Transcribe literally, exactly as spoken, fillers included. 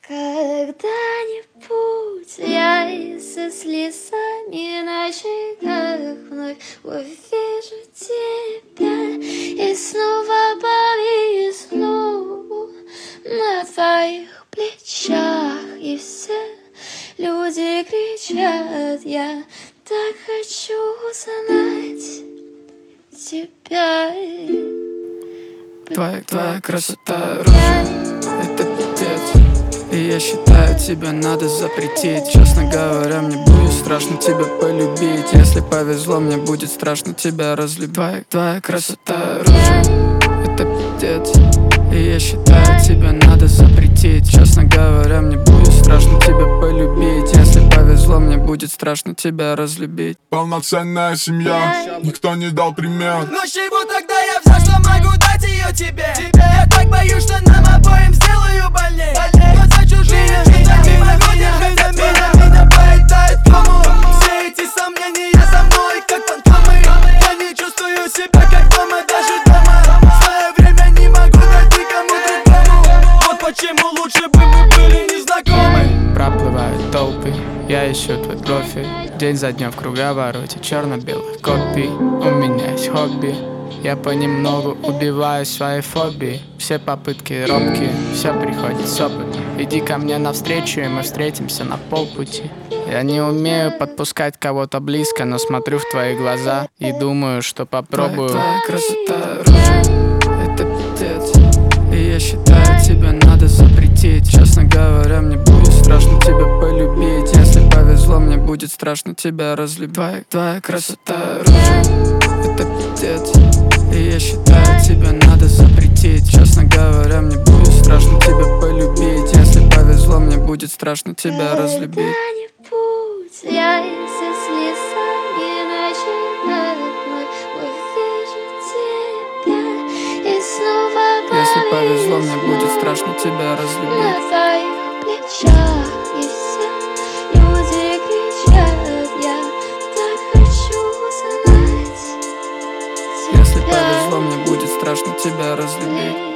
Когда-нибудь я со слезами на щеках вновь увижу тебя и снова повисну на твоих плечах, и все люди кричат: я так хочу знать тебя. Твоя, твоя красота, рожа, это пипец. И я считаю, тебе надо запретить. Честно говоря, мне будет страшно тебя полюбить. Если повезло, мне будет страшно тебя разлюбить. Твоя, твоя красота, рожа, это пипец. И я считаю, тебе надо запретить. Честно говоря, мне будет страшно тебя полюбить. Если повезло, мне будет страшно тебя разлюбить. Полноценная семья, никто не дал пример. Но с чего тогда я взял, что могу дать ее тебе? Я так боюсь, что нам обоим сделаю больней. Но за чужие жизнями могу держать обида. Меня поедает кому? Все эти сомнения за мной, как фантомы. Я не чувствую себя как дома, даже дома. В свое время не могу дать никому другому. Вот почему лучше бы мы были незнакомы. Проплывают толпы, я ищу твой профиль. День за днем в круговороте черно-белых копий. У меня есть хобби, я понемногу убиваю свои фобии. Все попытки робкие, все приходит с опытом. Иди ко мне навстречу, и мы встретимся на полпути. Я не умею подпускать кого-то близко, но смотрю в твои глаза и думаю, что попробую. Твоя, твоя красота, рожа, это пипец. И я считаю, тебе надо запретить. Честно говоря, мне будет страшно тебя полюбить. Если повезло, мне будет страшно тебя разлюбить. Твоя, твоя красота, рожа, это пипец. И я считаю, тебе надо запретить. Честно говоря, мне будет страшно тебя полюбить. Если повезло, мне будет страшно тебя разлюбить. Когда-нибудь я со слезами на щеках вновь увижу тебя и снова Если повезло, мне будет страшно тебя разлюбить. на твоих плечах, и все люди кричат: я так хочу знать тебя. Если повезло, мне будет страшно тебя разлюбить.